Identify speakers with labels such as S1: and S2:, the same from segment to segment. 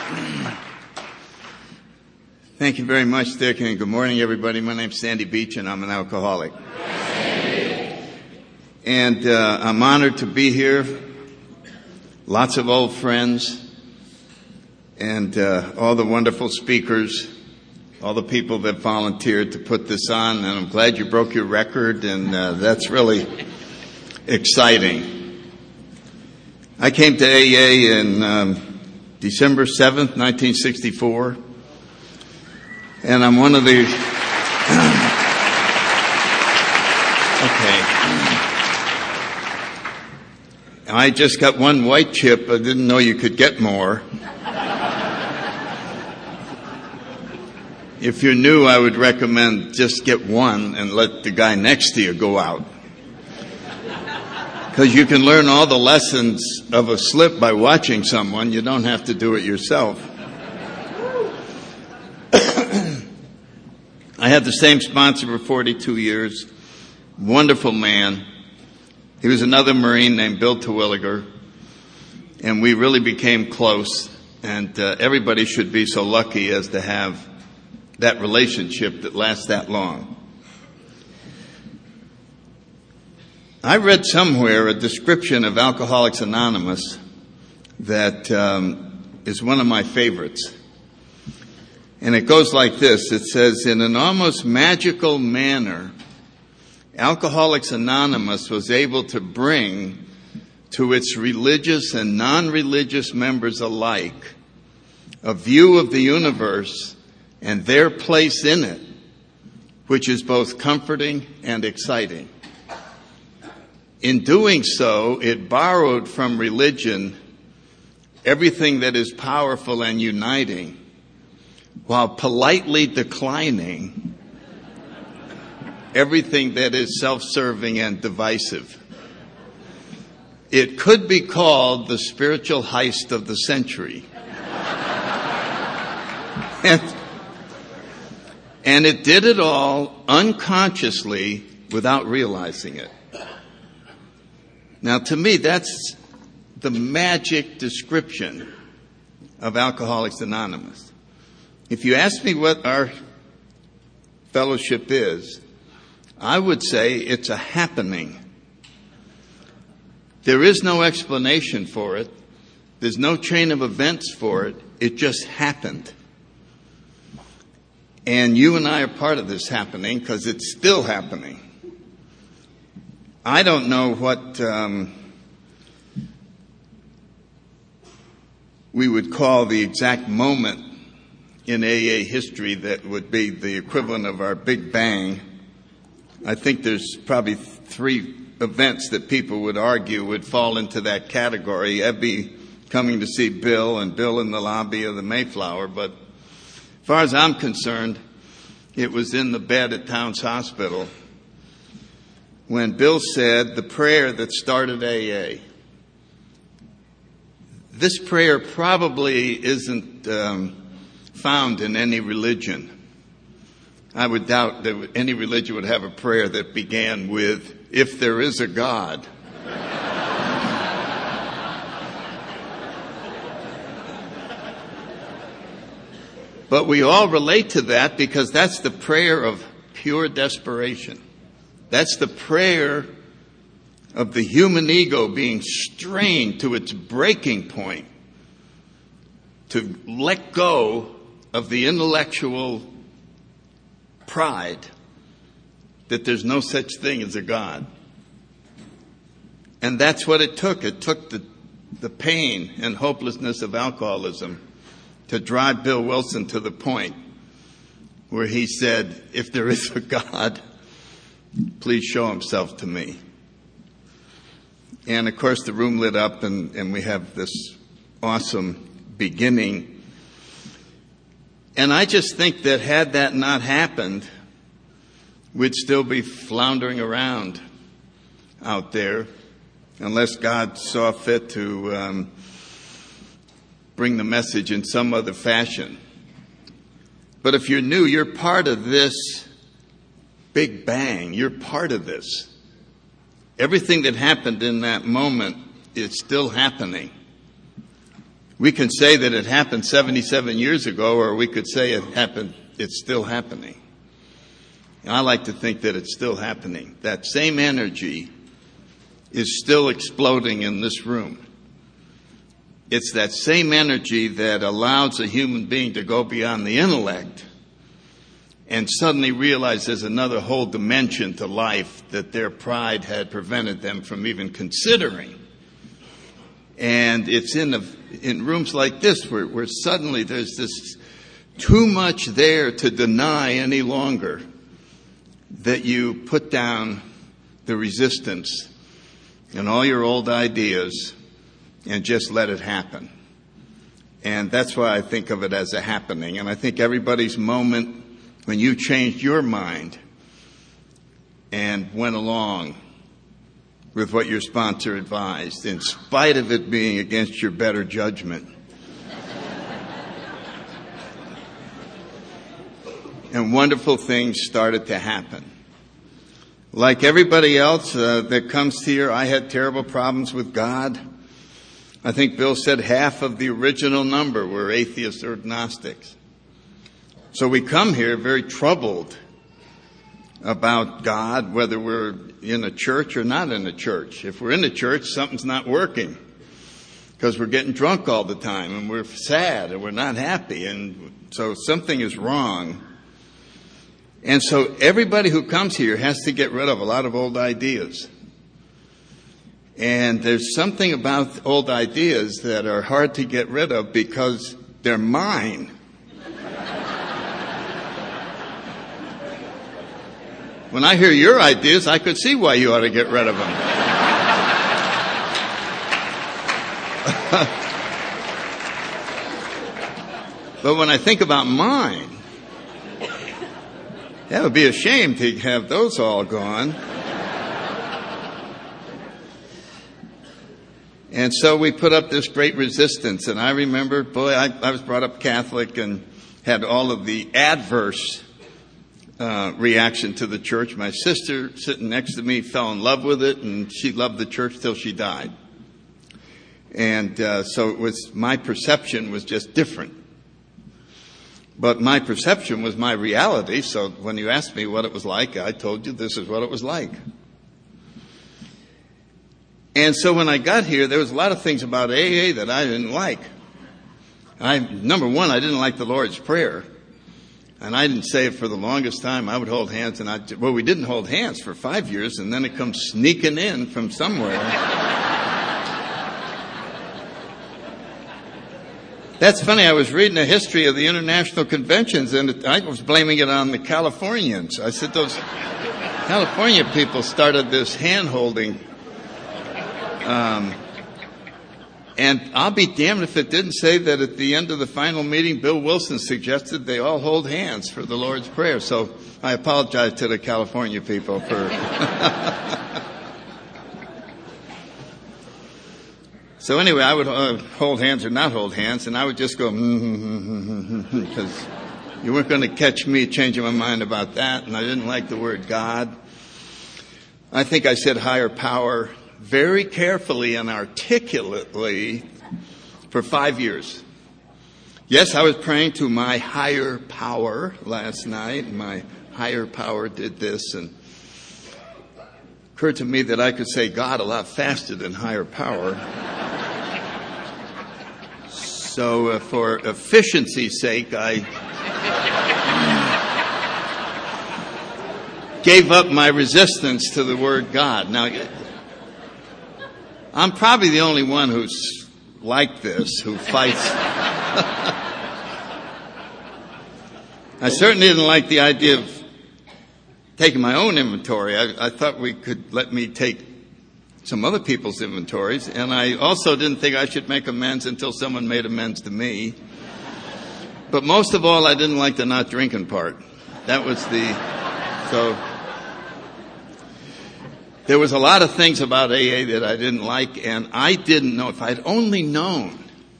S1: Thank you very much, Dick, and good morning, everybody. My name's Sandy Beach, and I'm an alcoholic. And I'm honored to be here. Lots of old friends, and all the wonderful speakers, all the people that volunteered to put this on, and I'm glad you broke your record, and that's really exciting. I came to AA in December 7th, 1964. And I'm one of the... Okay. I just got one white chip. I didn't know you could get more. If you're new, I would recommend just get one and let the guy next to you go out. Because you can learn all the lessons of a slip by watching someone. You don't have to do it yourself. I had the same sponsor for 42 years. Wonderful man. He was another Marine named Bill Terwilliger. And we really became close. And everybody should be so lucky as to have that relationship that lasts that long. I read somewhere a description of Alcoholics Anonymous that is one of my favorites. And it goes like this. It says, in an almost magical manner, Alcoholics Anonymous was able to bring to its religious and non-religious members alike a view of the universe and their place in it, which is both comforting and exciting. In doing so, it borrowed from religion everything that is powerful and uniting, while politely declining everything that is self-serving and divisive. It could be called the spiritual heist of the century. And it did it all unconsciously without realizing it. Now, to me, that's the magic description of Alcoholics Anonymous. If you ask me what our fellowship is, I would say it's a happening. There is no explanation for it. There's no chain of events for it. It just happened. And you and I are part of this happening because it's still happening. I don't know what we would call the exact moment in AA history that would be the equivalent of our Big Bang. I think there's probably 3 events that people would argue would fall into that category. Ebby coming to see Bill and Bill in the lobby of the Mayflower. But as far as I'm concerned, it was in the bed at Towns Hospital when Bill said the prayer that started AA. This prayer probably isn't found in any religion. I would doubt that any religion would have a prayer that began with, if there is a God. But we all relate to that because that's the prayer of pure desperation. That's the prayer of the human ego being strained to its breaking point to let go of the intellectual pride that there's no such thing as a God. And that's what it took. It took the pain and hopelessness of alcoholism to drive Bill Wilson to the point where he said, if there is a God, please show himself to me. And of course the room lit up and we have this awesome beginning. And I just think that had that not happened, we'd still be floundering around out there unless God saw fit to bring the message in some other fashion. But if you're new, you're part of this Big Bang. You're part of this. Everything that happened in that moment is still happening. We can say that it happened 77 years ago, or we could say it's still happening. And I like to think that it's still happening. That same energy is still exploding in this room. It's that same energy that allows a human being to go beyond the intellect and suddenly realize there's another whole dimension to life that their pride had prevented them from even considering. And it's in rooms like this where suddenly there's this too much there to deny any longer, that you put down the resistance and all your old ideas and just let it happen. And that's why I think of it as a happening. And I think everybody's moment when you changed your mind and went along with what your sponsor advised, in spite of it being against your better judgment. And wonderful things started to happen. Like everybody else that comes here, I had terrible problems with God. I think Bill said half of the original number were atheists or agnostics. So we come here very troubled about God, whether we're in a church or not in a church. If we're in a church, something's not working because we're getting drunk all the time and we're sad and we're not happy. And so something is wrong. And so everybody who comes here has to get rid of a lot of old ideas. And there's something about old ideas that are hard to get rid of because they're mine. When I hear your ideas, I could see why you ought to get rid of them. But when I think about mine, that would be a shame to have those all gone. And so we put up this great resistance. And I remember, I was brought up Catholic and had all of the adverse reaction to the church. My sister sitting next to me fell in love with it, and she loved the church till she died. And so it was, my perception was just different. But my perception was my reality, so when you asked me what it was like, I told you this is what it was like. And so when I got here, there was a lot of things about AA that I didn't like. Number one, I didn't like the Lord's Prayer. And I didn't say it for the longest time. I would hold hands, and we didn't hold hands for 5 years, and then it comes sneaking in from somewhere. That's funny. I was reading a history of the international conventions, and I was blaming it on the Californians. I said those California people started this hand-holding. And I'll be damned if it didn't say that at the end of the final meeting, Bill Wilson suggested they all hold hands for the Lord's Prayer. So I apologize to the California people for... So anyway, I would hold hands or not hold hands, and I would just go, because you weren't going to catch me changing my mind about that, and I didn't like the word God. I think I said higher power very carefully and articulately for 5 years. Yes, I was praying to my higher power last night. My higher power did this, and it occurred to me that I could say God a lot faster than higher power. So for efficiency's sake, I gave up my resistance to the word God. Now, I'm probably the only one who's like this, who fights. I certainly didn't like the idea of taking my own inventory. I thought we could let me take some other people's inventories, and I also didn't think I should make amends until someone made amends to me. But most of all, I didn't like the not drinking part. That was so there was a lot of things about AA that I didn't like, and I didn't know. If I'd only known,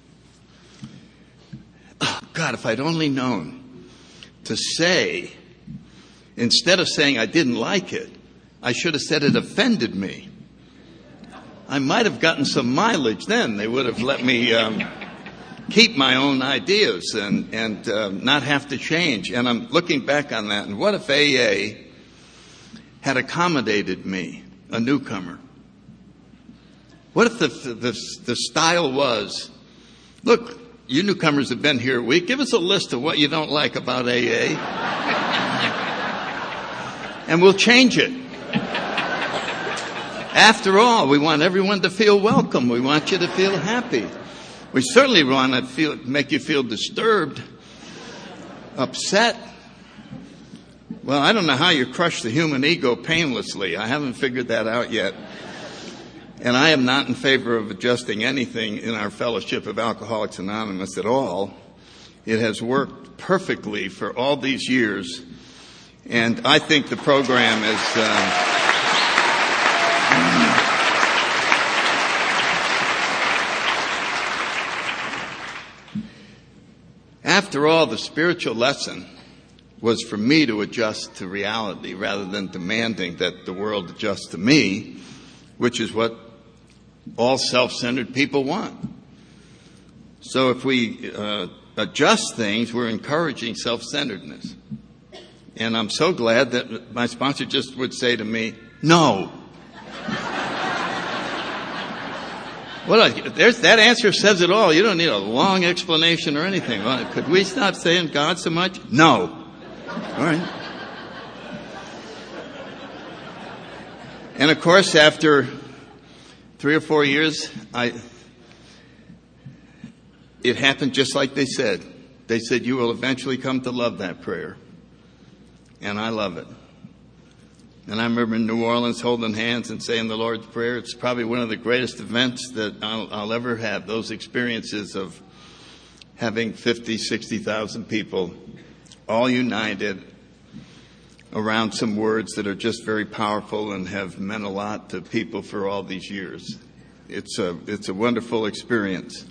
S1: if I'd only known to say, instead of saying I didn't like it, I should have said it offended me. I might have gotten some mileage then. They would have let me keep my own ideas and not have to change. And I'm looking back on that, and what if AA had accommodated me, a newcomer? What if the style was, look, you newcomers have been here a week, give us a list of what you don't like about AA, and we'll change it. After all, we want everyone to feel welcome. We want you to feel happy. We certainly want to make you feel disturbed, upset. Well, I don't know how you crush the human ego painlessly. I haven't figured that out yet. And I am not in favor of adjusting anything in our Fellowship of Alcoholics Anonymous at all. It has worked perfectly for all these years. And I think the program is... After all, the spiritual lesson was for me to adjust to reality rather than demanding that the world adjust to me, which is what all self-centered people want. So if we adjust things, we're encouraging self-centeredness. And I'm so glad that my sponsor just would say to me, no. Well, that answer says it all. You don't need a long explanation or anything. Well, could we stop saying God so much? No. All right. And of course, after 3 or 4 years, it happened just like they said. They said, you will eventually come to love that prayer. And I love it. And I remember in New Orleans holding hands and saying the Lord's Prayer. It's probably one of the greatest events that I'll ever have, those experiences of having 50, 60,000 people all united around some words that are just very powerful and have meant a lot to people for all these years. It's a wonderful experience.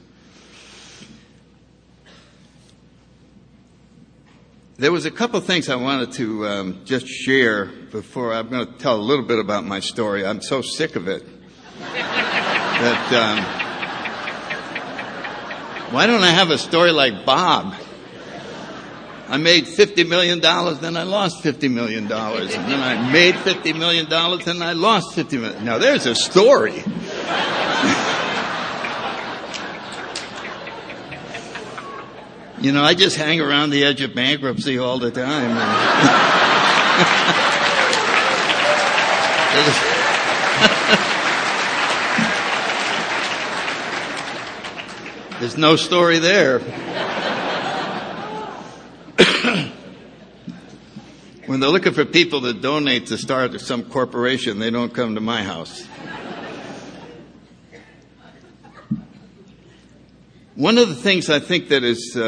S1: There was a couple of things I wanted to just share before. I'm going to tell a little bit about my story. I'm so sick of it that why don't I have a story like Bob? I made $50 million, then I lost $50 million. And then I made $50 million, then I lost $50 million. Now there's a story. You know, I just hang around the edge of bankruptcy all the time. There's no story there. When they're looking for people to donate to start some corporation, they don't come to my house. One of the things I think that is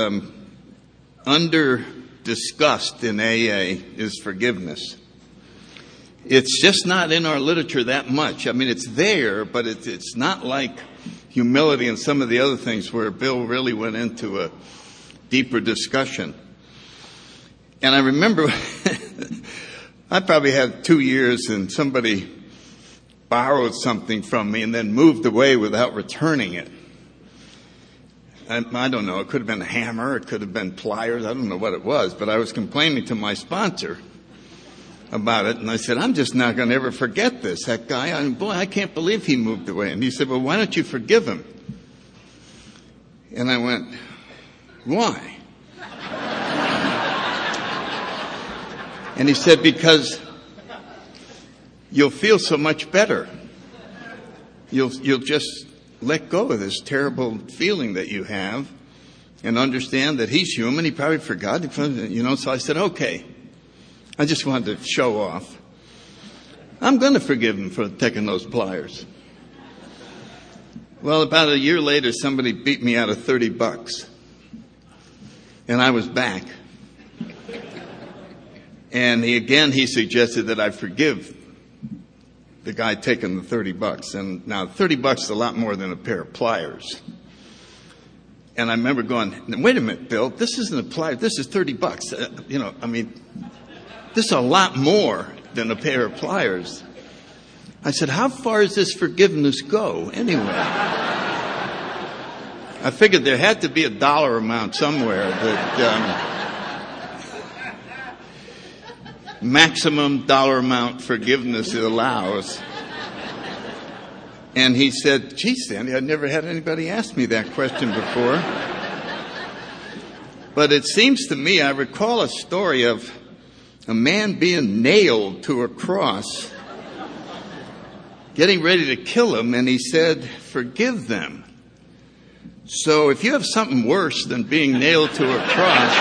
S1: under-discussed in AA is forgiveness. It's just not in our literature that much. I mean, it's there, but it's not like humility and some of the other things where Bill really went into a deeper discussion. And I remember I probably had 2 years and somebody borrowed something from me and then moved away without returning it. I don't know, it could have been a hammer, it could have been pliers, I don't know what it was, but I was complaining to my sponsor about it, and I said, I'm just not going to ever forget this. That guy, I can't believe he moved away. And he said, well, why don't you forgive him? And I went, why? And he said, because you'll feel so much better. You'll just let go of this terrible feeling that you have and understand that he's human. He probably forgot, so I said, okay. I just wanted to show off. I'm going to forgive him for taking those pliers. Well, about a year later, somebody beat me out of $30. And I was back. And he suggested that I forgive the guy taking the $30. And now $30 is a lot more than a pair of pliers. And I remember going, wait a minute, Bill, this isn't a plier, this is $30. This is a lot more than a pair of pliers. I said, how far does this forgiveness go anyway? I figured there had to be a dollar amount somewhere that maximum dollar amount forgiveness it allows. And he said, "Gee, Sandy, I'd never had anybody ask me that question before." But it seems to me, I recall a story of a man being nailed to a cross, getting ready to kill him, and he said, "Forgive them." So if you have something worse than being nailed to a cross,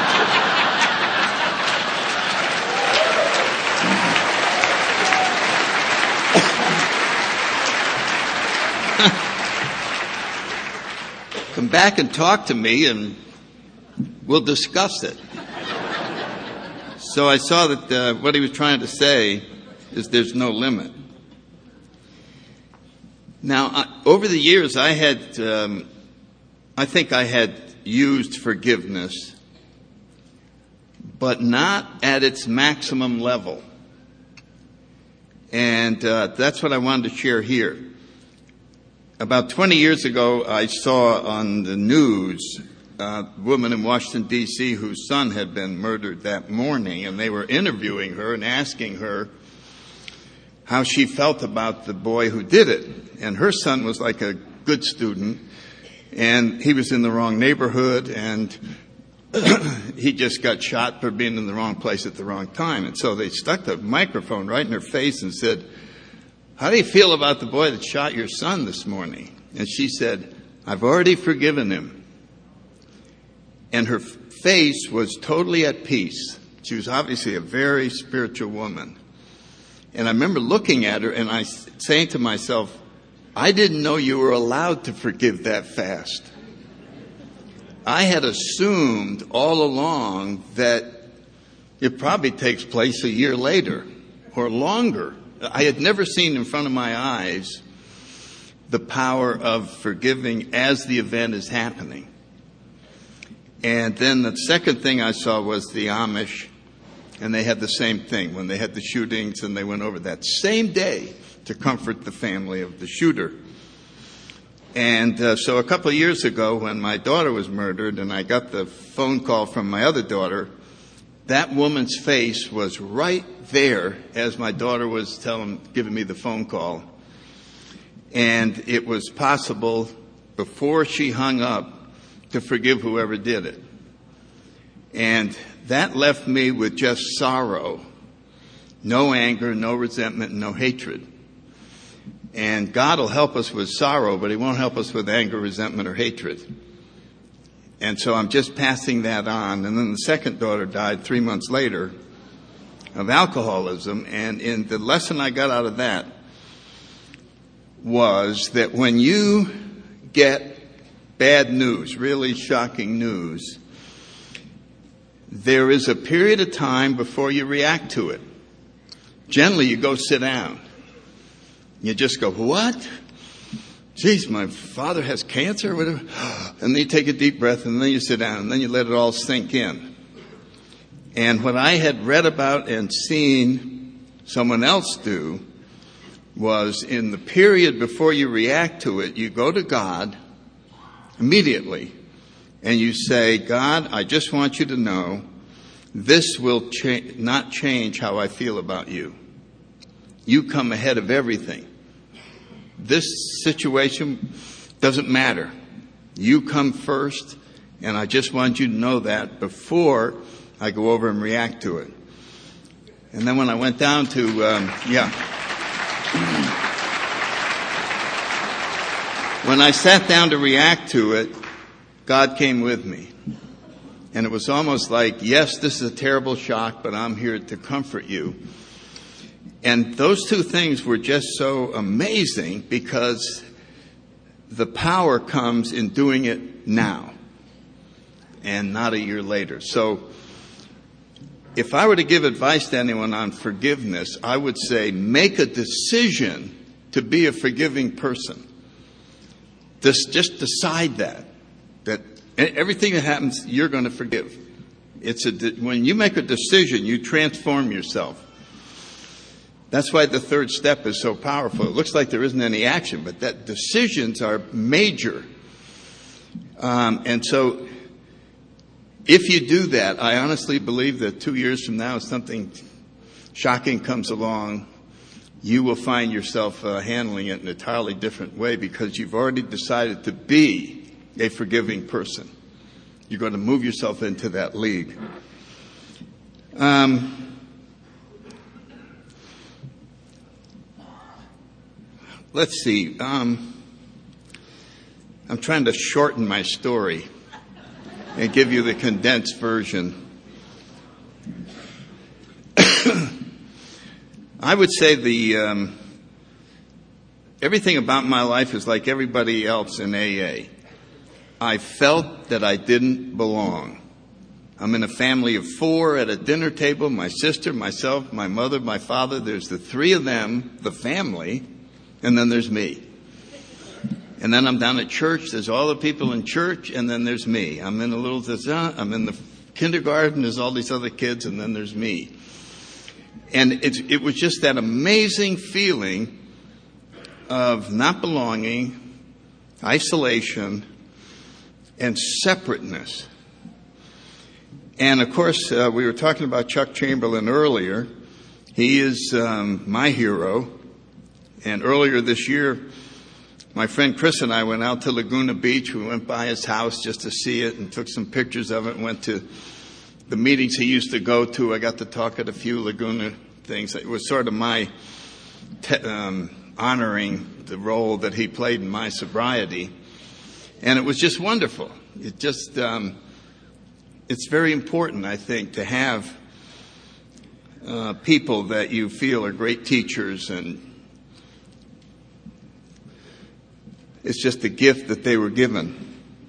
S1: come back and talk to me and we'll discuss it. So I saw that what he was trying to say is there's no limit. Now, over the years, I think I had used forgiveness, but not at its maximum level. And that's what I wanted to share here. About 20 years ago, I saw on the news a woman in Washington, D.C., whose son had been murdered that morning, and they were interviewing her and asking her how she felt about the boy who did it. And her son was like a good student, and he was in the wrong neighborhood, and he just got shot for being in the wrong place at the wrong time. And so they stuck the microphone right in her face and said, "How do you feel about the boy that shot your son this morning?" And she said, "I've already forgiven him." And her face was totally at peace. She was obviously a very spiritual woman. And I remember looking at her and saying to myself, I didn't know you were allowed to forgive that fast. I had assumed all along that it probably takes place a year later or longer. I had never seen in front of my eyes the power of forgiving as the event is happening. And then the second thing I saw was the Amish, and they had the same thing when they had the shootings, and they went over that same day to comfort the family of the shooter. And so a couple of years ago when my daughter was murdered and I got the phone call from my other daughter, that woman's face was right there as my daughter was giving me the phone call. And it was possible before she hung up to forgive whoever did it. And that left me with just sorrow, no anger, no resentment, no hatred. And God will help us with sorrow, but He won't help us with anger, resentment, or hatred. And so I'm just passing that on. And then the second daughter died 3 months later of alcoholism. And the lesson I got out of that was that when you get bad news, really shocking news, there is a period of time before you react to it. Generally, you go sit down. You just go, "What? Geez, my father has cancer?" Whatever. And then you take a deep breath, and then you sit down, and then you let it all sink in. And what I had read about and seen someone else do was in the period before you react to it, you go to God immediately, and you say, "God, I just want you to know this will not change how I feel about you. You come ahead of everything. This situation doesn't matter. You come first, and I just want you to know that before I go over and react to it." And then when I went down to, when I sat down to react to it, God came with me. And it was almost like, yes, this is a terrible shock, but I'm here to comfort you. And those two things were just so amazing because the power comes in doing it now and not a year later. So if I were to give advice to anyone on forgiveness, I would say make a decision to be a forgiving person. Just decide that everything that happens, you're going to forgive. When you make a decision, you transform yourself. That's why the third step is so powerful. It looks like there isn't any action, but that decisions are major. And so if you do that, I honestly believe that 2 years from now, if something shocking comes along, you will find yourself handling it in an entirely different way because you've already decided to be a forgiving person. You're going to move yourself into that league. Let's see. I'm trying to shorten my story and give you the condensed version. I would say everything about my life is like everybody else in AA. I felt that I didn't belong. I'm in a family of 4 at a dinner table, my sister, myself, my mother, my father. There's the 3 of them, the family, and then there's me. And then I'm down at church, there's all the people in church, and then there's me. I'm in I'm in the kindergarten, there's all these other kids, and then there's me. And it was just that amazing feeling of not belonging, isolation, and separateness. And of course, we were talking about Chuck Chamberlain earlier. He is my hero. And earlier this year, my friend Chris and I went out to Laguna Beach. We went by his house just to see it and took some pictures of it and went to the meetings he used to go to. I got to talk at a few Laguna things. It was sort of my honoring the role that he played in my sobriety. And it was just wonderful. It just, it's very important, I think, to have people that you feel are great teachers, and it's just a gift that they were given.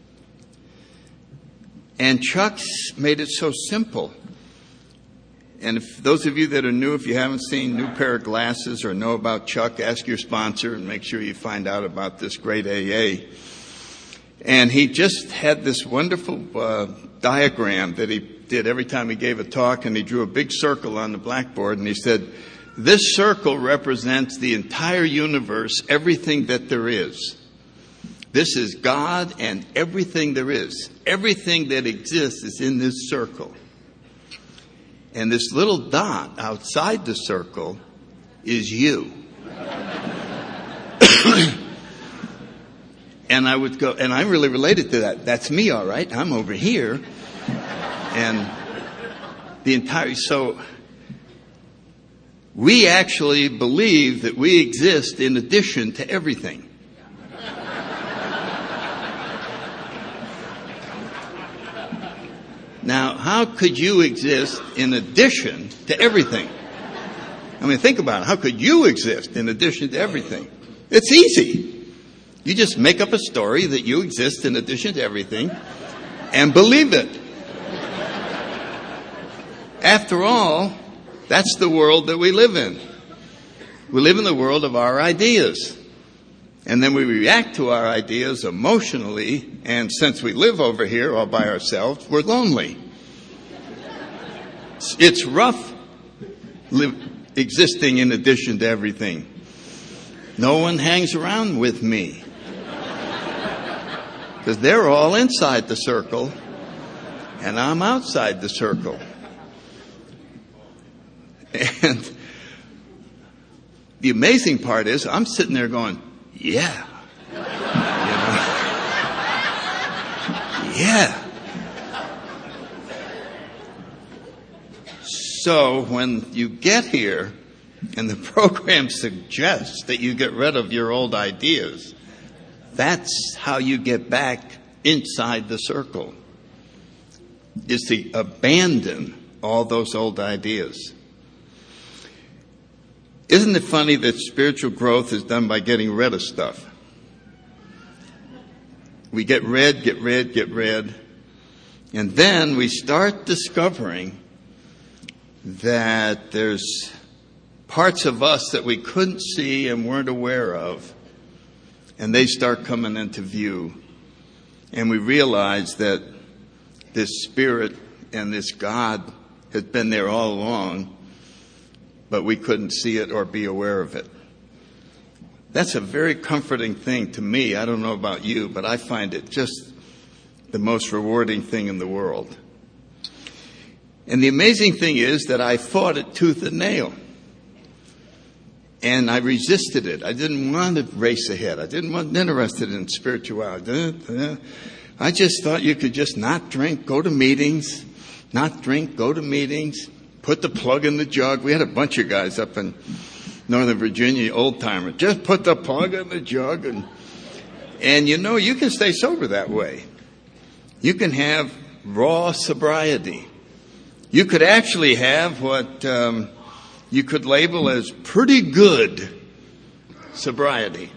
S1: And Chuck's made it so simple. And if those of you that are new, if you haven't seen New Pair of Glasses or know about Chuck, ask your sponsor and make sure you find out about this great AA. And he just had this wonderful diagram that he did every time he gave a talk, and he drew a big circle on the blackboard, and he said, this circle represents the entire universe, everything that there is. This is God and everything there is. Everything that exists is in this circle. And this little dot outside the circle is you. And I would go, and I really related to that. That's me, all right. I'm over here. And so we actually believe that we exist in addition to everything. Now, how could you exist in addition to everything? I mean, think about it. How could you exist in addition to everything? It's easy. You just make up a story that you exist in addition to everything and believe it. After all, that's the world that we live in. We live in the world of our ideas. And then we react to our ideas emotionally, and since we live over here all by ourselves, we're lonely. It's rough existing in addition to everything. No one hangs around with me, because they're all inside the circle, and I'm outside the circle. And the amazing part is, I'm sitting there going, yeah. You know? Yeah. So when you get here and the program suggests that you get rid of your old ideas, that's how you get back inside the circle, is to abandon all those old ideas. Isn't it funny that spiritual growth is done by getting rid of stuff? We get rid, and then we start discovering that there's parts of us that we couldn't see and weren't aware of, and they start coming into view. And we realize that this Spirit and this God has been there all along, but we couldn't see it or be aware of it. That's a very comforting thing to me. I don't know about you, but I find it just the most rewarding thing in the world. And the amazing thing is that I fought it tooth and nail. And I resisted it. I didn't want to race ahead. I wasn't interested in spirituality. I just thought you could just not drink, go to meetings, not drink, go to meetings, put the plug in the jug. We had a bunch of guys up in Northern Virginia, old timers. Just put the plug in the jug. And you know, you can stay sober that way. You can have raw sobriety. You could actually have what you could label as pretty good sobriety.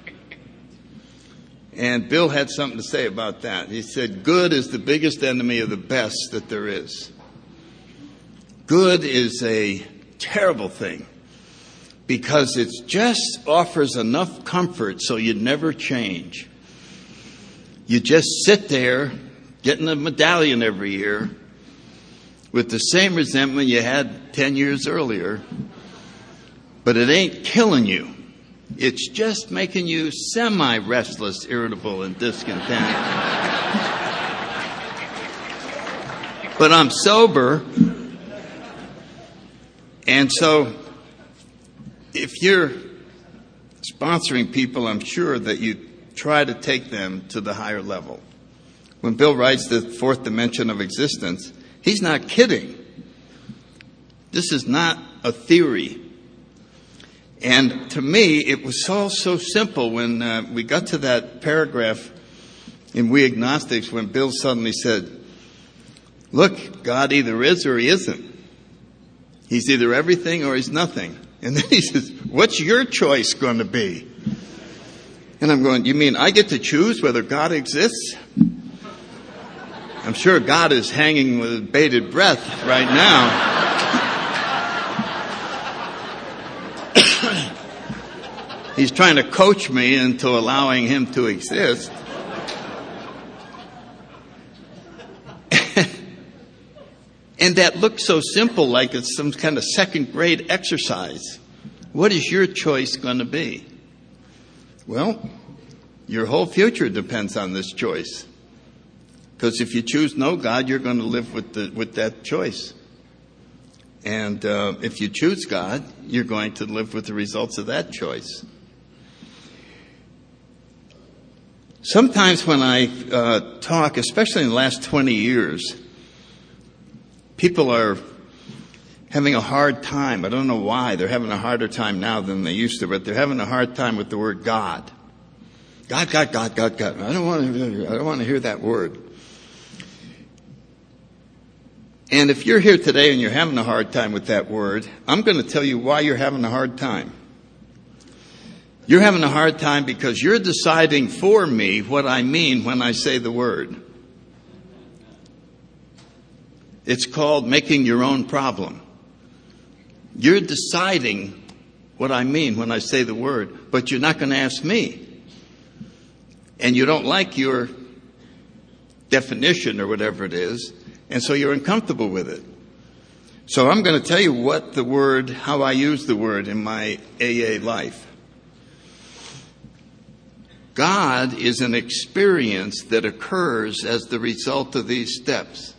S1: And Bill had something to say about that. He said, good is the biggest enemy of the best that there is. Good is a terrible thing because it just offers enough comfort so you never change. You just sit there getting a medallion every year with the same resentment you had 10 years earlier, but it ain't killing you. It's just making you semi-restless, irritable, and discontent. But I'm sober, and so if you're sponsoring people, I'm sure that you try to take them to the higher level. When Bill writes the fourth dimension of existence, he's not kidding. This is not a theory. And to me, it was all so simple when we got to that paragraph in We Agnostics when Bill suddenly said, look, God either is or he isn't. He's either everything or he's nothing. And then he says, what's your choice going to be? And I'm going, you mean I get to choose whether God exists? I'm sure God is hanging with bated breath right now. He's trying to coach me into allowing him to exist. And that looks so simple, like it's some kind of second grade exercise. What is your choice going to be? Well, your whole future depends on this choice. Because if you choose no God, you're going to live with that choice. And if you choose God, you're going to live with the results of that choice. Sometimes when I talk, especially in the last 20 years, people are having a hard time. I don't know why. They're having a harder time now than they used to, but they're having a hard time with the word God. God. I don't want to hear that word. And if you're here today and you're having a hard time with that word, I'm going to tell you why you're having a hard time. You're having a hard time because you're deciding for me what I mean when I say the word. It's called making your own problem. You're deciding what I mean when I say the word, but you're not going to ask me. And you don't like your definition or whatever it is, and so you're uncomfortable with it. So I'm going to tell you what the word, how I use the word in my AA life. God is an experience that occurs as the result of these steps.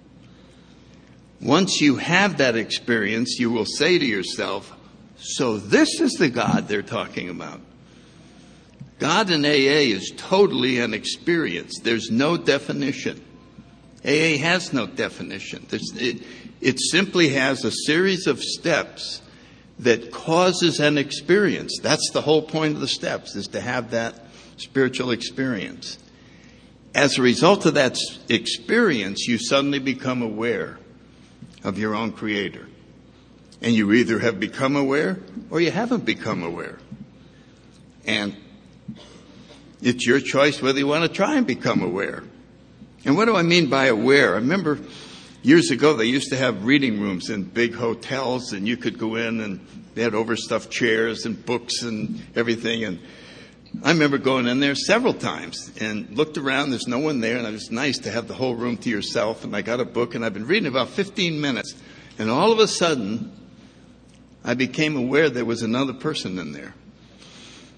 S1: Once you have that experience, you will say to yourself, so this is the God they're talking about. God in AA is totally an experience. There's no definition. AA has no definition. It simply has a series of steps that causes an experience. That's the whole point of the steps, is to have that spiritual experience. As a result of that experience, you suddenly become aware of your own Creator. And you either have become aware or you haven't become aware. And it's your choice whether you want to try and become aware. And what do I mean by aware? I remember years ago they used to have reading rooms in big hotels, and you could go in and they had overstuffed chairs and books and everything. And I remember going in there several times and looked around. There's no one there, and it was nice to have the whole room to yourself. And I got a book, and I've been reading about 15 minutes. And all of a sudden, I became aware there was another person in there.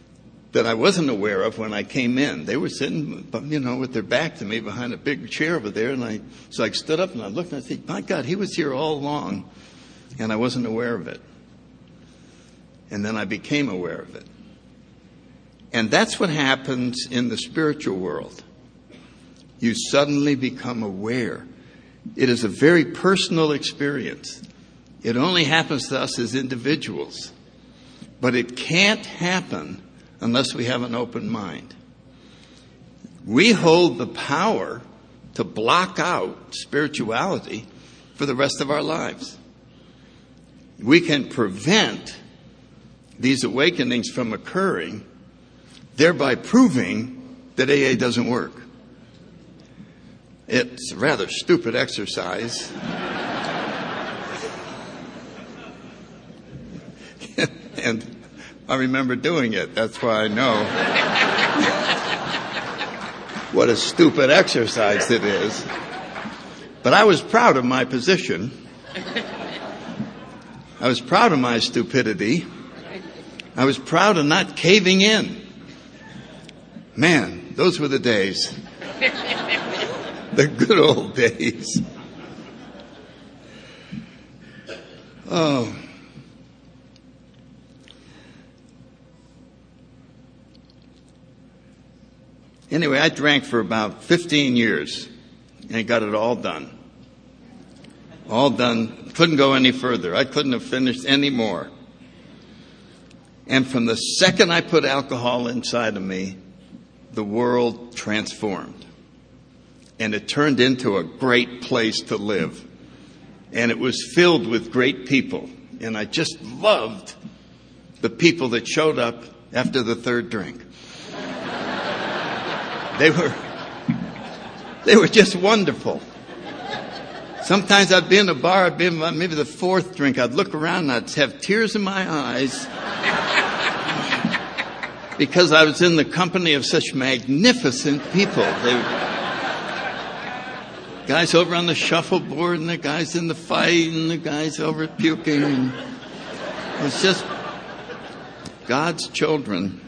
S1: that I wasn't aware of when I came in. They were sitting, with their back to me behind a big chair over there. So I stood up and I looked and I said, my God, he was here all along. And I wasn't aware of it. And then I became aware of it. And that's what happens in the spiritual world. You suddenly become aware. It is a very personal experience. It only happens to us as individuals. But it can't happen unless we have an open mind. We hold the power to block out spirituality for the rest of our lives. We can prevent these awakenings from occurring, thereby proving that AA doesn't work. It's a rather stupid exercise. And I remember doing it. That's why I know what a stupid exercise it is. But I was proud of my position. I was proud of my stupidity. I was proud of not caving in. Man, those were the days. The good old days. Oh. Anyway, I drank for about 15 years and got it all done. All done. Couldn't go any further. I couldn't have finished any more. And from the second I put alcohol inside of me, the world transformed. And it turned into a great place to live. And it was filled with great people. And I just loved the people that showed up after the third drink. They were just wonderful. Sometimes I'd be in a bar, I'd be in maybe the fourth drink, I'd look around and I'd have tears in my eyes because I was in the company of such magnificent people. Guys over on the shuffleboard and the guys in the fight and the guys over puking. And it's just God's children.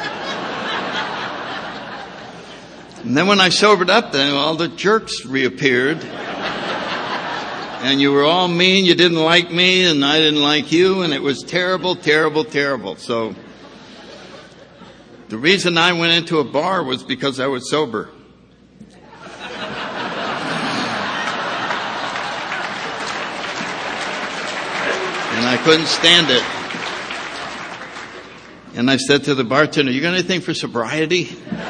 S1: And then when I sobered up, then all the jerks reappeared. And you were all mean, you didn't like me, and I didn't like you, and it was terrible, terrible, terrible. So the reason I went into a bar was because I was sober. And I couldn't stand it. And I said to the bartender, you got anything for sobriety?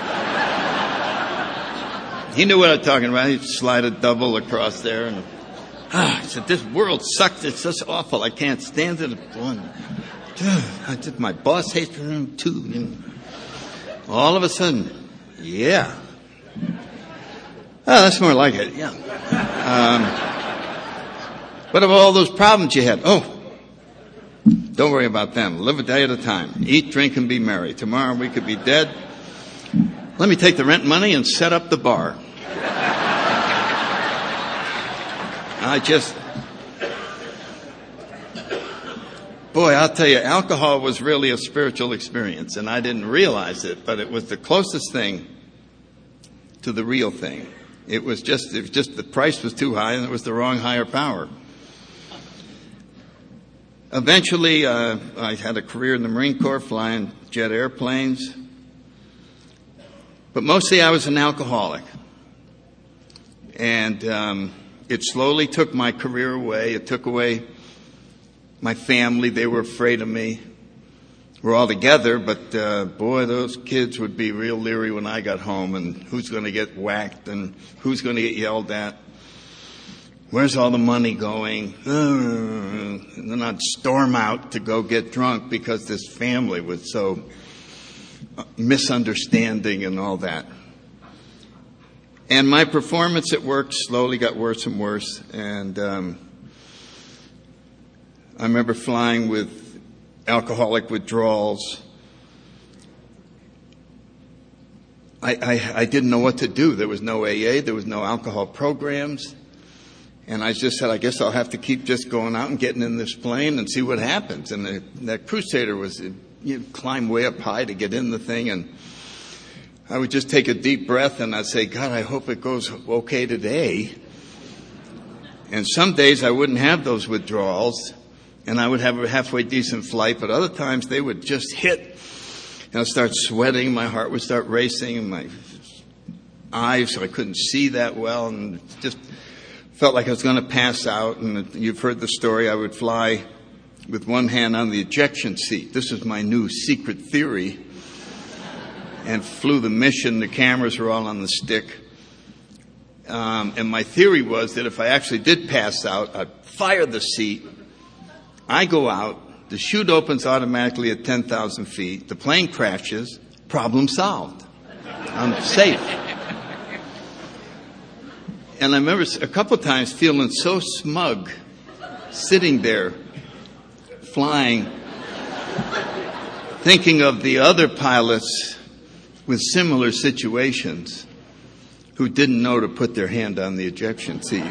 S1: He knew what I was talking about. He'd slide a double across there. And I said, this world sucks. It's just awful. I can't stand it. My boss hates me too. And all of a sudden, yeah. Oh, that's more like it, yeah. What about all those problems you had? Oh, don't worry about them. Live a day at a time. Eat, drink, and be merry. Tomorrow we could be dead. Let me take the rent money and set up the bar. I'll tell you, alcohol was really a spiritual experience, and I didn't realize it, but it was the closest thing to the real thing. It was just the price was too high, and it was the wrong higher power. Eventually, I had a career in the Marine Corps flying jet airplanes. But mostly I was an alcoholic. And it slowly took my career away. It took away my family. They were afraid of me. We're all together, but boy, those kids would be real leery when I got home. And who's going to get whacked and who's going to get yelled at? Where's all the money going? And then I'd storm out to go get drunk because this family was so misunderstanding and all that. And my performance at work slowly got worse and worse. And I remember flying with alcoholic withdrawals. I didn't know what to do. There was no AA. There was no alcohol programs. And I just said, I guess I'll have to keep just going out and getting in this plane and see what happens. And that Crusader was climb way up high to get in the thing, and I would just take a deep breath and I'd say, God, I hope it goes okay today. And some days I wouldn't have those withdrawals, and I would have a halfway decent flight, but other times they would just hit, and I'd start sweating, my heart would start racing, and my eyes, so I couldn't see that well, and just felt like I was going to pass out. And you've heard the story. I would fly with one hand on the ejection seat. This is my new secret theory. And flew the mission. The cameras were all on the stick. And my theory was that if I actually did pass out, I'd fire the seat. I go out. The chute opens automatically at 10,000 feet. The plane crashes. Problem solved. I'm safe. And I remember a couple times feeling so smug, sitting there, flying, thinking of the other pilots with similar situations who didn't know to put their hand on the ejection seat.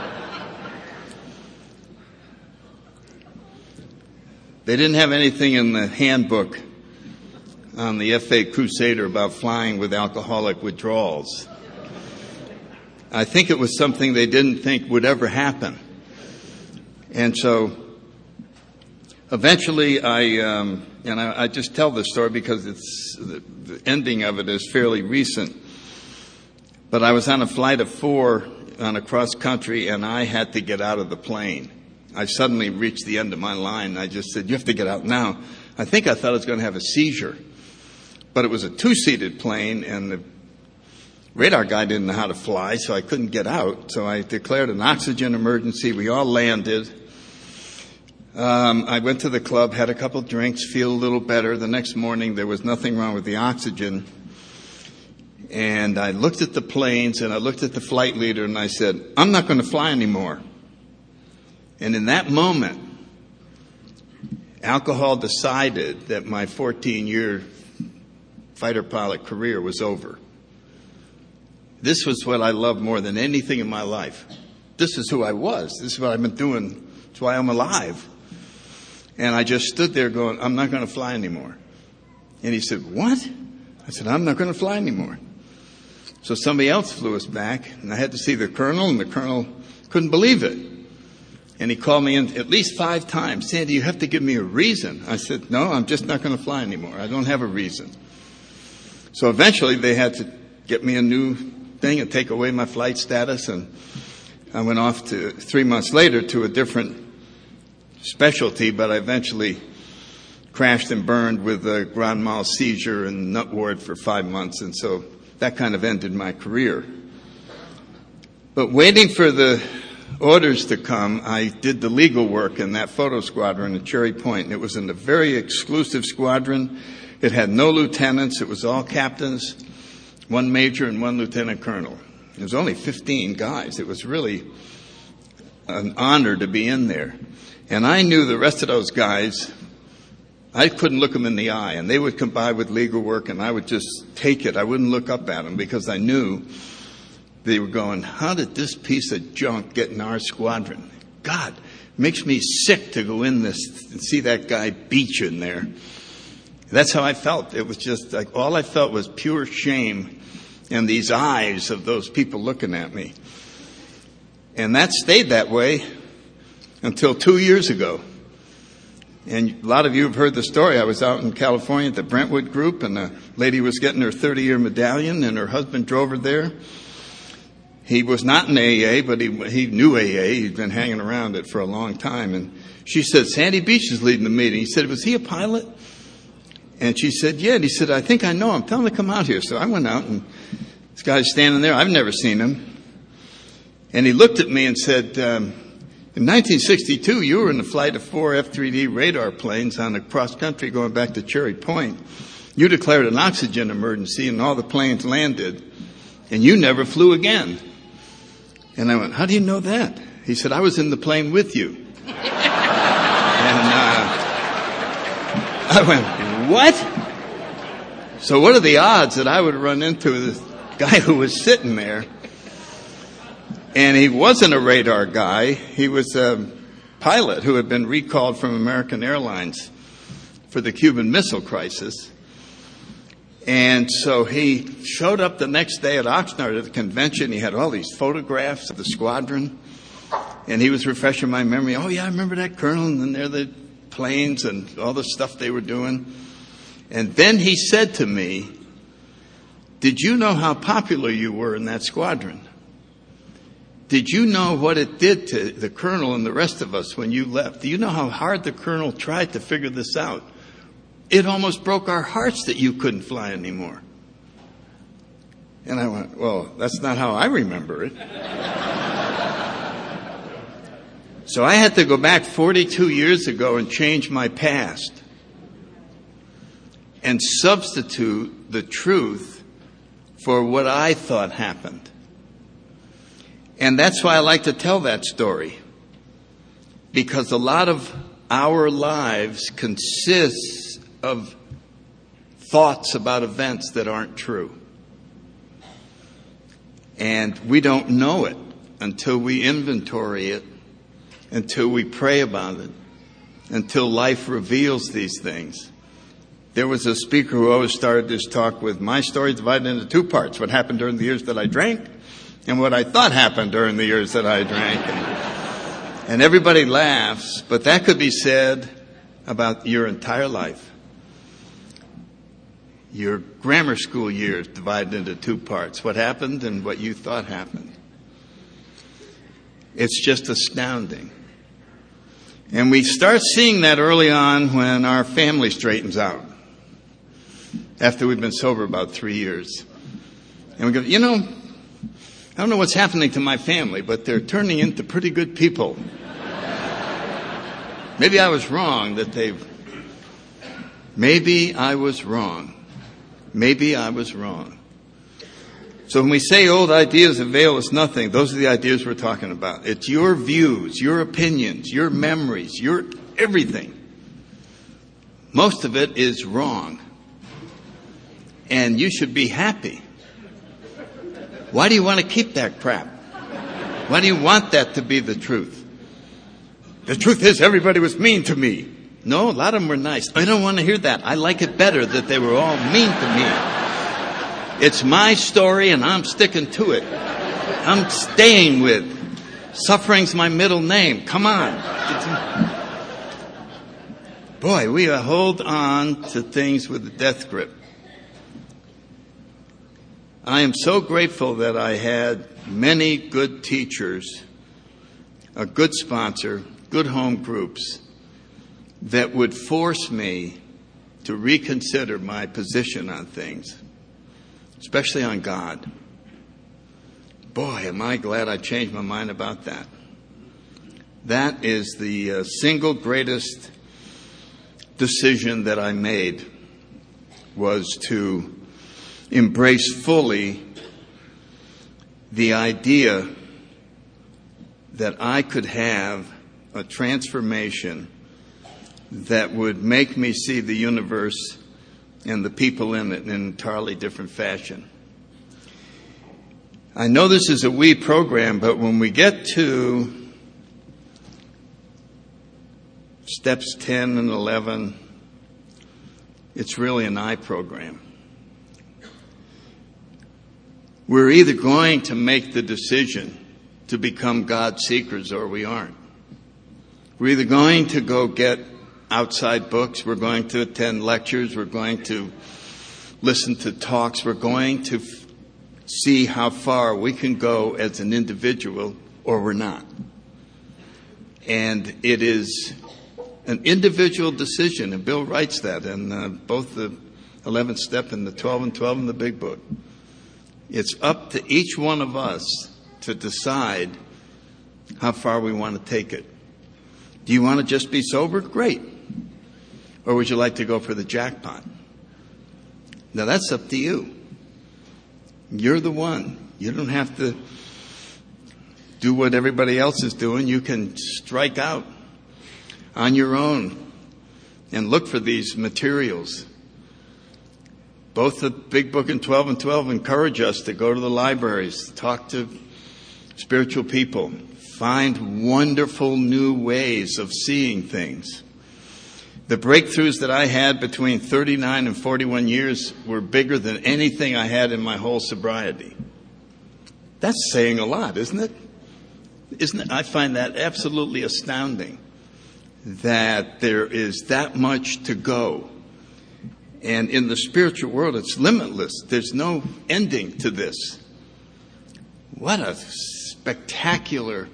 S1: They didn't have anything in the handbook on the F-8 Crusader about flying with alcoholic withdrawals. I think it was something they didn't think would ever happen. And so eventually I just tell this story because the ending of it is fairly recent. But I was on a flight of 4 on a cross country, and I had to get out of the plane. I suddenly reached the end of my line. I just said, you have to get out now. I think I thought I was going to have a seizure. But it was a 2-seated plane, and the radar guy didn't know how to fly, so I couldn't get out. So I declared an oxygen emergency. We all landed. I went to the club, had a couple drinks, feel a little better. The next morning, there was nothing wrong with the oxygen. And I looked at the planes, and I looked at the flight leader, and I said, I'm not going to fly anymore. And in that moment, alcohol decided that my 14-year fighter pilot career was over. This was what I loved more than anything in my life. This is who I was. This is what I've been doing. That's why I'm alive. And I just stood there going, I'm not going to fly anymore. And he said, what? I said, I'm not going to fly anymore. So somebody else flew us back, and I had to see the colonel, and the colonel couldn't believe it. And he called me in at least 5 times. Sandy, you have to give me a reason. I said, no, I'm just not going to fly anymore. I don't have a reason. So eventually they had to get me a new thing and take away my flight status, and I went off to 3 months later to a different specialty, but I eventually crashed and burned with a grand mal seizure and nut ward for 5 months, and so that kind of ended my career. But waiting for the orders to come, I did the legal work in that photo squadron at Cherry Point, and it was in a very exclusive squadron. It had no lieutenants. It was all captains, 1 major and 1 lieutenant colonel. It was only 15 guys. It was really an honor to be in there. And I knew the rest of those guys, I couldn't look them in the eye. And they would come by with legal work, and I would just take it. I wouldn't look up at them because I knew they were going, how did this piece of junk get in our squadron? God, it makes me sick to go in this and see that guy beat you in there. That's how I felt. It was just like all I felt was pure shame in these eyes of those people looking at me. And that stayed that way until 2 years ago. And a lot of you have heard the story. I was out in California at the Brentwood Group, and a lady was getting her 30-year medallion, and her husband drove her there. He was not in AA, but he knew AA. He'd been hanging around it for a long time. And she said, Sandy Beach is leading the meeting. He said, was he a pilot? And she said, yeah. And he said, I think I know him. Tell him to come out here. So I went out, and this guy's standing there. I've never seen him. And he looked at me and said, in 1962, you were in the flight of 4 F-3D radar planes on a cross-country going back to Cherry Point. You declared an oxygen emergency, and all the planes landed, and you never flew again. And I went, how do you know that? He said, I was in the plane with you. And I went, what? So what are the odds that I would run into this guy who was sitting there? And he wasn't a radar guy. He was a pilot who had been recalled from American Airlines for the Cuban Missile Crisis. And so he showed up the next day at Oxnard at the convention. He had all these photographs of the squadron. And he was refreshing my memory. Oh, yeah, I remember that, Colonel. And then there are the planes and all the stuff they were doing. And then he said to me, did you know how popular you were in that squadron? Did you know what it did to the Colonel and the rest of us when you left? Do you know how hard the Colonel tried to figure this out? It almost broke our hearts that you couldn't fly anymore. And I went, well, that's not how I remember it. So I had to go back 42 years ago and change my past and substitute the truth for what I thought happened. And that's why I like to tell that story. Because a lot of our lives consist of thoughts about events that aren't true. And we don't know it until we inventory it, until we pray about it, until life reveals these things. There was a speaker who always started this talk with, my story is divided into two parts: what happened during the years that I drank and what I thought happened during the years that I drank. And everybody laughs, but that could be said about your entire life. Your grammar school years divided into two parts: what happened and what you thought happened. It's just astounding. And we start seeing that early on when our family straightens out, after we've been sober about 3 years. And we go, I don't know what's happening to my family, but they're turning into pretty good people. Maybe I was wrong Maybe I was wrong. So when we say old ideas avail us nothing, those are the ideas we're talking about. It's your views, your opinions, your memories, your everything. Most of it is wrong. And you should be happy. Why do you want to keep that crap? Why do you want that to be the truth? The truth is everybody was mean to me. No, a lot of them were nice. I don't want to hear that. I like it better that they were all mean to me. It's my story and I'm sticking to it. I'm staying with. Suffering's my middle name. Come on. Boy, we hold on to things with a death grip. I am so grateful that I had many good teachers, a good sponsor, good home groups that would force me to reconsider my position on things, especially on God. Boy, am I glad I changed my mind about that. That is the single greatest decision that I made, was to embrace fully the idea that I could have a transformation that would make me see the universe and the people in it in an entirely different fashion. I know this is a we program, but when we get to steps 10 and 11, it's really an I program. We're either going to make the decision to become God seekers or we aren't. We're either going to go get outside books, we're going to attend lectures, we're going to listen to talks, we're going to see how far we can go as an individual, or we're not. And it is an individual decision, and Bill writes that in both the 11th step and the 12 and 12 in the big book. It's up to each one of us to decide how far we want to take it. Do you want to just be sober? Great. Or would you like to go for the jackpot? Now that's up to you. You're the one. You don't have to do what everybody else is doing. You can strike out on your own and look for these materials. Both the Big Book and 12 and 12 encourage us to go to the libraries, talk to spiritual people, find wonderful new ways of seeing things. The breakthroughs that I had between 39 and 41 years were bigger than anything I had in my whole sobriety. That's saying a lot, isn't it? Isn't it? I find that absolutely astounding, that there is that much to go. And in the spiritual world, it's limitless. There's no ending to this. What a spectacular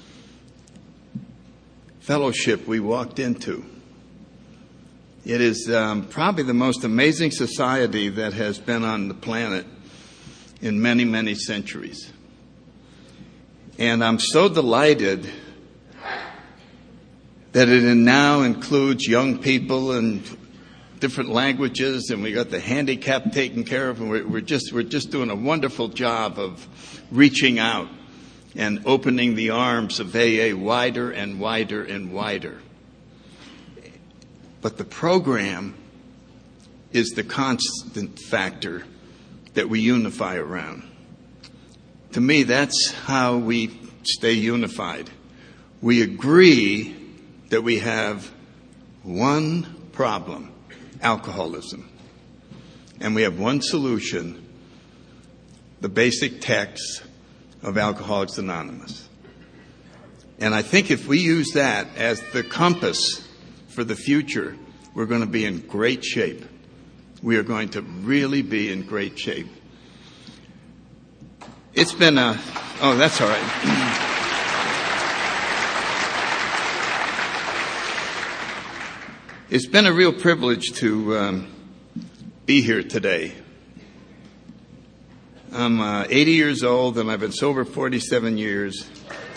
S1: fellowship we walked into. It is probably the most amazing society that has been on the planet in many, many centuries. And I'm so delighted that it now includes young people and different languages, and we got the handicapped taken care of, and we're just doing a wonderful job of reaching out and opening the arms of AA wider and wider and wider. But the program is the constant factor that we unify around. To me, that's how we stay unified. We agree that we have one problem, alcoholism. And we have one solution, the basic text of Alcoholics Anonymous. And I think if we use that as the compass for the future, we're going to be in great shape. We are going to really be in great shape. It's been that's all right. It's been a real privilege to be here today. I'm 80 years old, and I've been sober 47 years.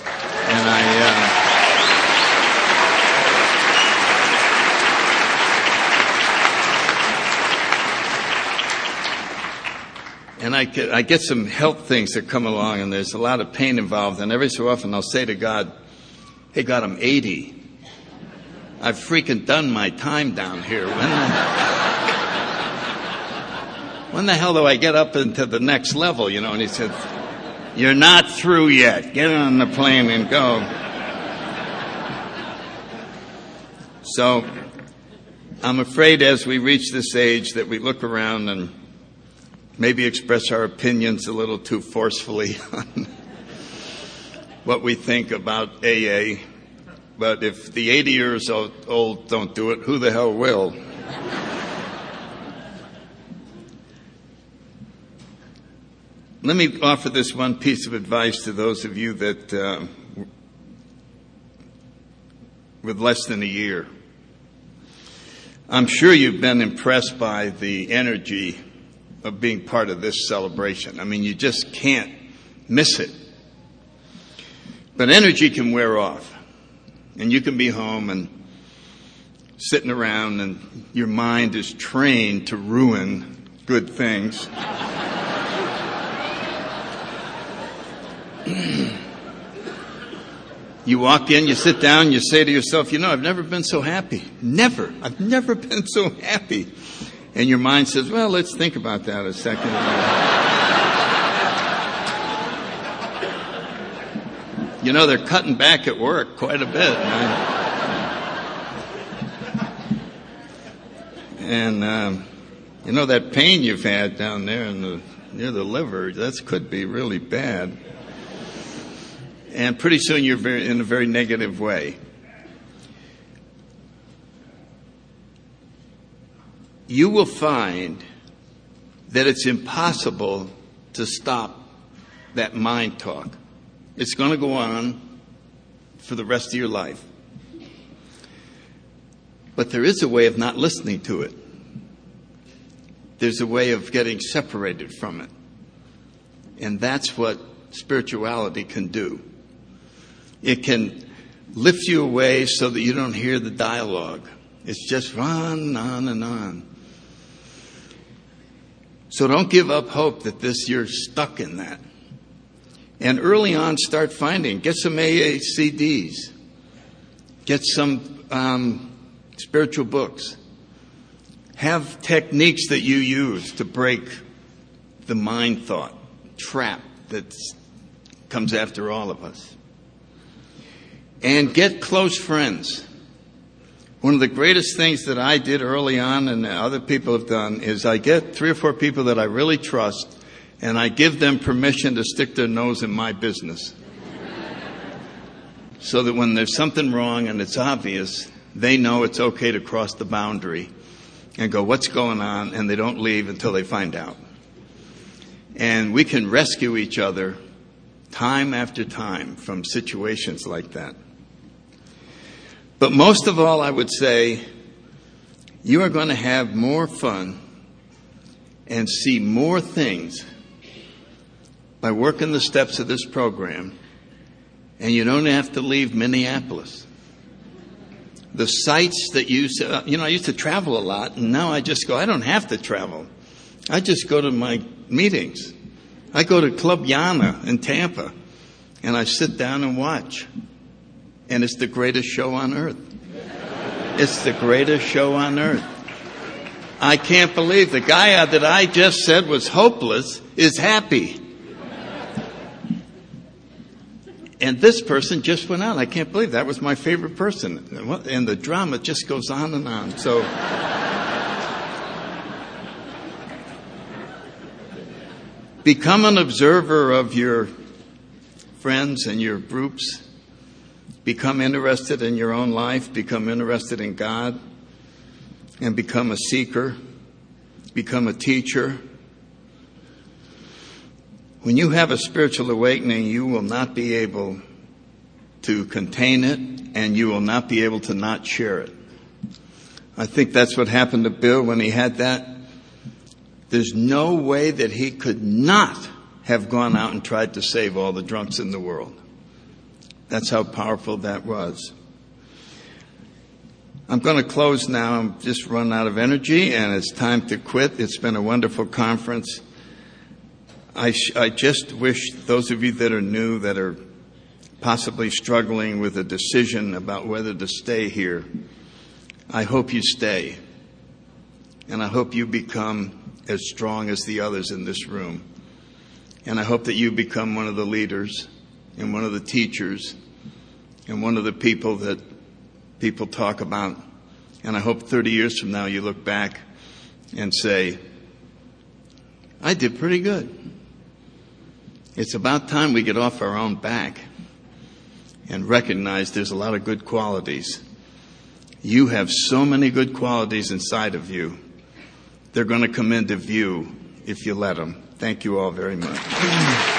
S1: And I get some health things that come along, and there's a lot of pain involved. And every so often I'll say to God, hey, God, I'm 80. I've freaking done my time down here. When the hell do I get up into the next level, you know? And he said, you're not through yet. Get on the plane and go. So I'm afraid as we reach this age that we look around and maybe express our opinions a little too forcefully on what we think about AA. But if the 80 years old don't do it, who the hell will? Let me offer this one piece of advice to those of you that with less than a year. I'm sure you've been impressed by the energy of being part of this celebration. I mean, you just can't miss it. But energy can wear off. And you can be home and sitting around, and your mind is trained to ruin good things. You walk in, you sit down, you say to yourself, I've never been so happy. Never. I've never been so happy. And your mind says, well, let's think about that a second. They're cutting back at work quite a bit. And that pain you've had down there near the liver, that could be really bad. And pretty soon you're in a very negative way. You will find that it's impossible to stop that mind talk. It's going to go on for the rest of your life. But there is a way of not listening to it. There's a way of getting separated from it. And that's what spirituality can do. It can lift you away so that you don't hear the dialogue. It's just on and on. So don't give up hope that you're stuck in that. And early on, get some AA CDs. Get some spiritual books. Have techniques that you use to break the mind thought trap that comes after all of us. And get close friends. One of the greatest things that I did early on and other people have done is I get 3 or 4 people that I really trust and I give them permission to stick their nose in my business. So that when there's something wrong and it's obvious, they know it's okay to cross the boundary and go, what's going on? And they don't leave until they find out. And we can rescue each other time after time from situations like that. But most of all, I would say, you are going to have more fun and see more things by working the steps of this program, and you don't have to leave Minneapolis. The sites that I used to travel a lot, and now I just go, I don't have to travel. I just go to my meetings. I go to Club Yana in Tampa, and I sit down and watch. And it's the greatest show on earth. It's the greatest show on earth. I can't believe the guy that I just said was hopeless is happy. And this person just went out. I can't believe that was my favorite person. And the drama just goes on and on. So become an observer of your friends and your groups. Become interested in your own life. Become interested in God. And become a seeker. Become a teacher. When you have a spiritual awakening, you will not be able to contain it, and you will not be able to not share it. I think that's what happened to Bill when he had that. There's no way that he could not have gone out and tried to save all the drunks in the world. That's how powerful that was. I'm going to close now. I'm just run out of energy, and it's time to quit. It's been a wonderful conference. I just wish those of you that are new, that are possibly struggling with a decision about whether to stay here, I hope you stay. And I hope you become as strong as the others in this room. And I hope that you become one of the leaders and one of the teachers and one of the people that people talk about. And I hope 30 years from now you look back and say, I did pretty good. It's about time we get off our own back and recognize there's a lot of good qualities. You have so many good qualities inside of you. They're going to come into view if you let them. Thank you all very much.